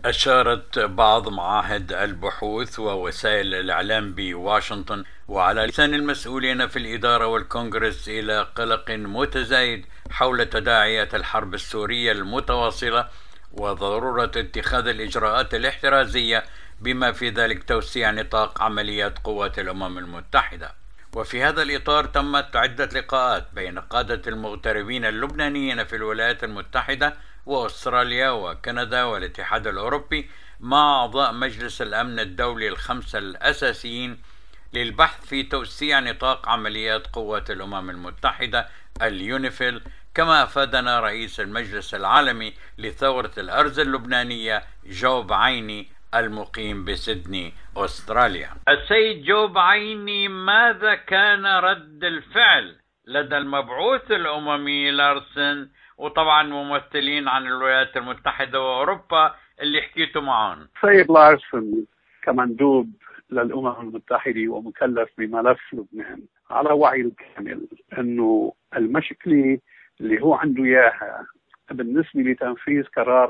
أشارت بعض معاهد البحوث ووسائل الإعلام بواشنطن وعلى لسان المسؤولين في الإدارة والكونغرس إلى قلق متزايد حول تداعيات الحرب السورية المتواصلة وضرورة اتخاذ الإجراءات الاحترازية بما في ذلك توسيع نطاق عمليات قوات الأمم المتحدة. وفي هذا الإطار تمت عدة لقاءات بين قادة المغتربين اللبنانيين في الولايات المتحدة وأستراليا وكندا والاتحاد الأوروبي مع أعضاء مجلس الأمن الدولي الخمسة الأساسيين للبحث في توسيع نطاق عمليات قوات الأمم المتحدة اليونيفيل، كما أفادنا رئيس المجلس العالمي لثورة الأرز اللبنانية جو بعيني المقيم بسيدني أستراليا. السيد جو بعيني، ماذا كان رد الفعل لدى المبعوث الأممي لارسن وطبعا ممثلين عن الولايات المتحدة وأوروبا اللي حكيتوا معهم؟ سيد لارسن كمندوب للأمم المتحدة ومكلف بملف لبنان على وعي الكامل أنه المشكلة اللي هو عنده إياها بالنسبة لتنفيذ قرار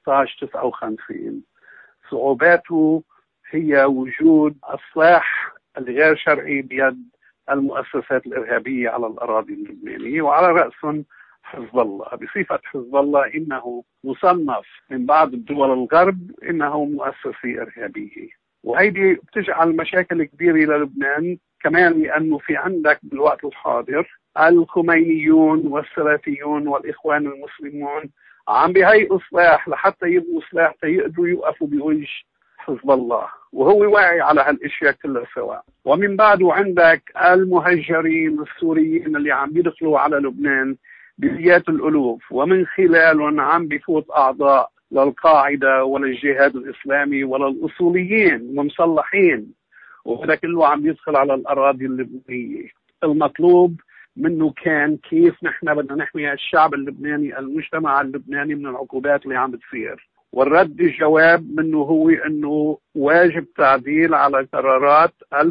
1559 صعوباته هي وجود السلاح الغير شرعي بيد المؤسسات الإرهابية على الأراضي اللبنانية، وعلى رأسهم حزب الله. بصفة حزب الله إنه مصنف من بعض الدول الغرب إنه مؤسسة إرهابية، وهيدي بتجعل مشاكل كبيرة للبنان كمان، لأنه في عندك بالوقت الحاضر الخمينيون والسلفيون والإخوان المسلمون عم بيهيئوا سلاح لحتى يبنوا سلاح تيقدروا يوقفوا بوجه حزب الله، وهو واعي على هالاشياء كلها سوا. ومن بعده عندك المهجرين السوريين اللي عم بيدخلوا على لبنان بمئات الالوف، ومن خلالهم عم بيفوت اعضاء للقاعده وللجهاد الاسلامي وللاصوليين ومسلحين، وهذا كله عم يدخل على الاراضي اللبنانيه. المطلوب منه كان كيف نحن بدنا نحمي الشعب اللبناني، المجتمع اللبناني من العقوبات اللي عم بتصير. والرد الجواب منه هو انه واجب تعديل على قرارات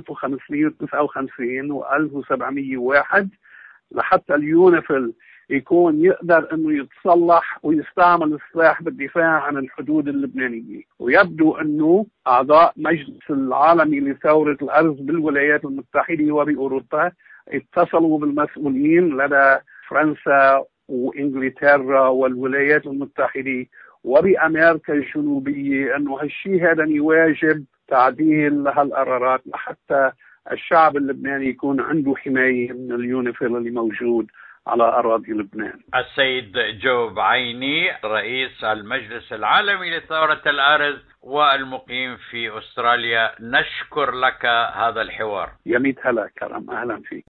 1559 و1701 لحتى اليونيفيل يكون يقدر انه يتصلح ويستعمل السلاح بالدفاع عن الحدود اللبنانية. ويبدو انه اعضاء مجلس العالمي لثورة الارز بالولايات المتحدة وبأوروبا اتصلوا بالمسؤولين لدى فرنسا وانجلترا والولايات المتحدة وبأمريكا الجنوبية انه هالشيء هذا يواجب تعديل هالقرارات لحتى الشعب اللبناني يكون عنده حماية من اليونيفيل اللي موجود على أراضي لبنان. السيد جو بعيني رئيس المجلس العالمي لثورة الأرز والمقيم في أستراليا، نشكر لك هذا الحوار. يميت هلا كرم، أهلا فيك.